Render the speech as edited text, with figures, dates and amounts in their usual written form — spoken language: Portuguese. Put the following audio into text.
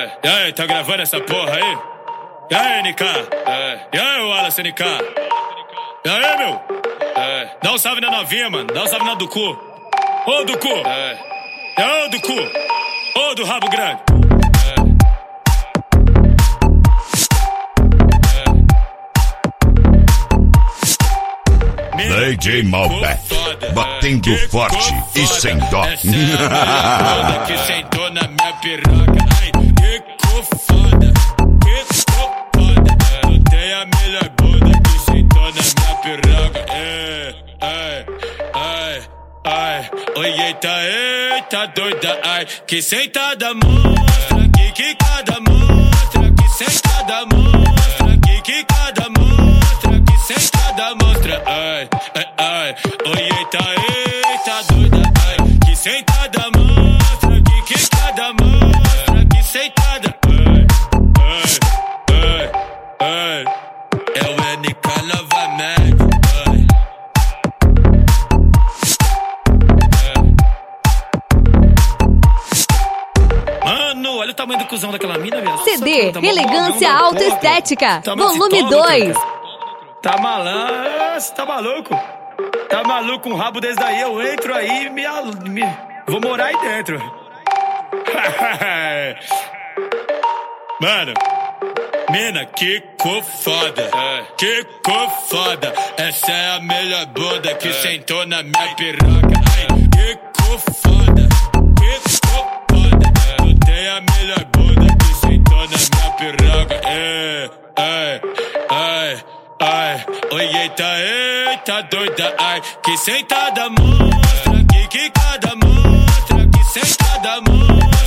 E aí, tá gravando essa porra aí? E aí, NK? E aí, Wallace NK? E aí, meu? Dá um salve na novinha, mano. Dá um salve na do cu. Ô, do cu. Ô, do cu. Ô, do rabo grande. DJ Malbec, batendo forte e sem dó. Essa é a mulher que sentou na minha piroca. Ai, ficou foda, ficou foda. Eu tenho a melhor bunda que sentou na minha piroca. Ai, oi, eita, doida. Ai, que sentada monstra, que quicada monstra, que sentada monstra, que quicada monstra, que sentada monstra. Ai, oi, eita, doida. Ai, que sentada monstra, que quicada monstra, que sentada. Ai, é o NK novamente. Mano, olha o tamanho do cuzão daquela mina, velho. CD, Elegância Autoestética, volume 2. Tá malandro, você tá maluco? Tá maluco, um rabo desse daí, eu entro aí e vou morar aí dentro. Mano, mina, ficou foda, ficou foda. Essa é a melhor bunda que sentou na minha piroca. Ai, ficou foda, ficou foda. Eu tenho a melhor bunda que sentou na minha piroca. Ai, oi, eita, doida. Ai, que sentada monstra, que quicada monstra, que sentada monstra.